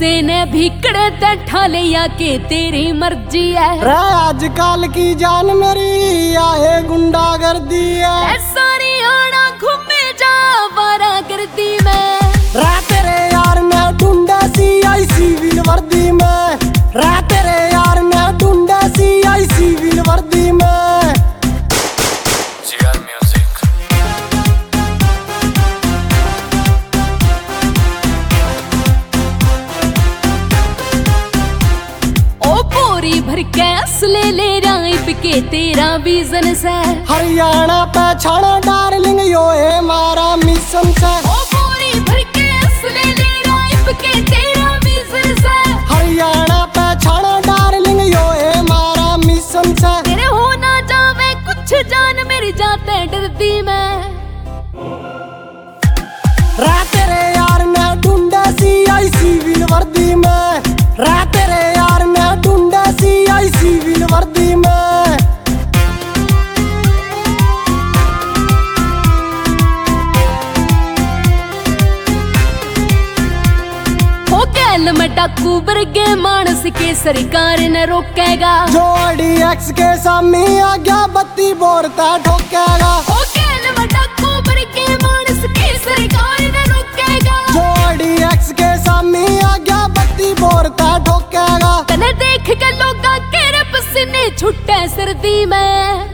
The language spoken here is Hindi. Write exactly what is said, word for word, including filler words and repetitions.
किसे ने भीकड़े ते ठालिया के तेरी मर्जी है रे आजकल की जान मेरी आहे गुंडागर्दी है सारी आना घूमे जा वारा गर्दी में रा तेरे यार मैं ढूंढा सी आई सिविल वर्दी में रा तेरे यार मैं ढूंढा सी आई सिविल वर्दी में भर के असले ले राइप के तेरा विजन से हरियाणा पे छाना डार्लिंग यो है मारा मिशन से ओ पूरी भर के असले ले राइप के तेरा विजन से हरियाणा पे छाना डार्लिंग यो है मारा मिशन से तेरे हो ना जावे कुछ जान मेरी जाते डरदी मैं रा तेरे यार मैं ढूंढा सी आई सिविल वर्दी में रा तेरे यार मैं ढूंढा सी आई सिविल वर्दी में हो गैल में डाकू वर्गे मानस के सरकार न रोकेगा जो डी एक्स के सामने आ गया बत्ती बोरता ठोकेगा हो गैल में डाकू वर्गे मानस के सरकार न रोकेगा जो डी एक्स के सामने आ गया बत्ती बोरता ठोकेगा तने देख के लोगा के पसीने छुट्टे सर्दी में